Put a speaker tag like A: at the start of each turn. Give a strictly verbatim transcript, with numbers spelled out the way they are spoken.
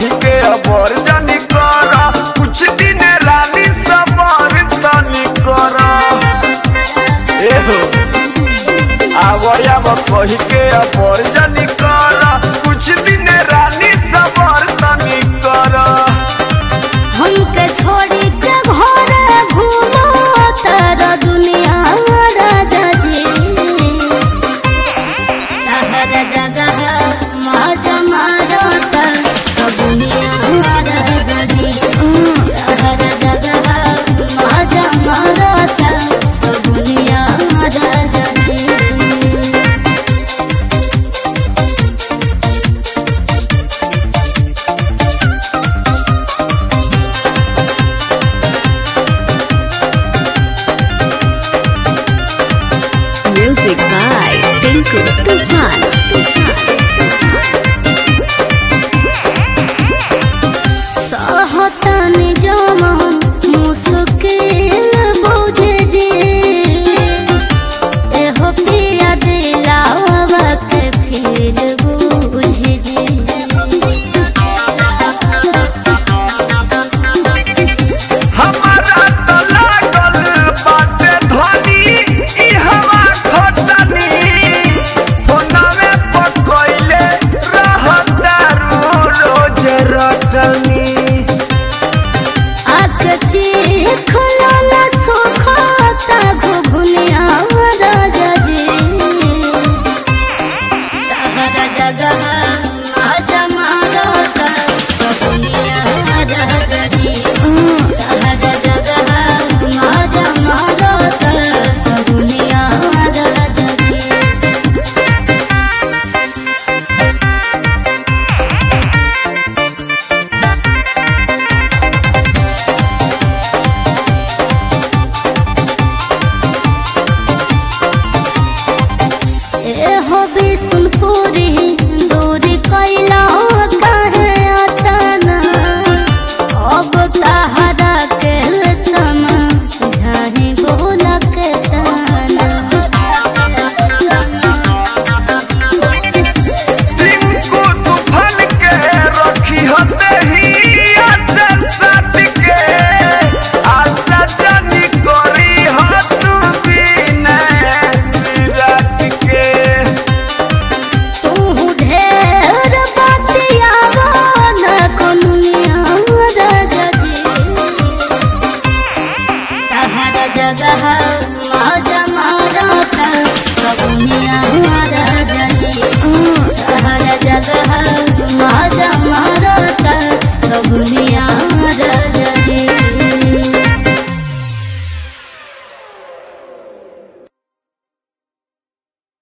A: कही के अबर जानी कर कुछ दिन रानी सबर तनी कर एहो आवया कही के अबर जानी कर कुछ दिन रानी सबर तनी कर
B: हमके छोड़ी के घर घूमो तारा दुनिया राजा जी हर जगह मौज मारो सब दुनिया राजा जी हर जगह मौज मारो सब दुनिया राजा जी।
C: Music by Tinku Tufan.
B: सहतनी जमन मुश्किल बुझे जी एहो पिया दिलावा के फिर बुझे जी
A: हमारा तो लागल बाटे धनी ई हवा खटनी फोनवे पकइले रहता रोज रटनी
B: आकची खुलला सुखता घुघुनिया राजा जी हर जगह मौज मारो सब दुनिया राजा जी हर जगह मौज मारो सब दुनिया राजा जी। एहो बिसुनपुरी दूरी कैला काहे अचाना अब तहरा के समझाही बोला के ताना
A: टिंकू तूफान के रखी हते ही आशा सट के आशा जानी करी ह तू बिना विराट के
B: तू ढेर बतियावा न कनुनिया राजा जी तहरा जगह मौज मारो सब दुनिया राजा जी